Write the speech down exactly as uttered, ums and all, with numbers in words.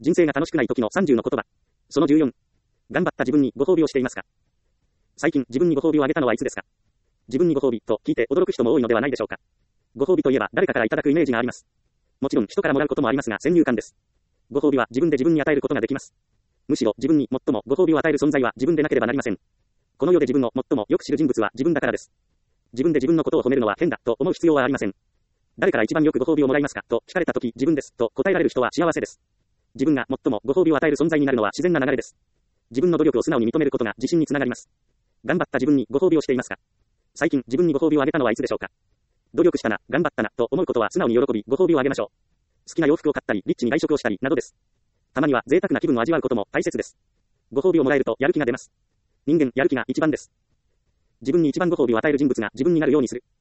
人生が楽しくない時のさんじゅうの言葉。そのじゅうよん。頑張った自分にご褒美をしていますか？最近自分にご褒美をあげたのはいつですか？自分にご褒美と聞いて驚く人も多いのではないでしょうか。ご褒美といえば誰かからいただくイメージがあります。もちろん人からもらうこともありますが先入観です。ご褒美は自分で自分に与えることができます。むしろ自分に最もご褒美を与える存在は自分でなければなりません。この世で自分を最もよく知る人物は自分だからです。自分で自分のことを褒めるのは変だと思う必要はありません。誰から一番よくご褒美をもらいますかと聞かれたとき自分ですと答えられる人は幸せです。自分が最もご褒美を与える存在になるのは自然な流れです。自分の努力を素直に認めることが自信につながります。頑張った自分にご褒美をしていますか？最近自分にご褒美をあげたのはいつでしょうか？努力したな、頑張ったなと思うことは素直に喜びご褒美をあげましょう。好きな洋服を買ったり、リッチに外食をしたりなどです。たまには贅沢な気分を味わうことも大切です。ご褒美をもらえるとやる気が出ます。人間やる気が一番です。自分に一番ご褒美を与える人物が自分になるようにする。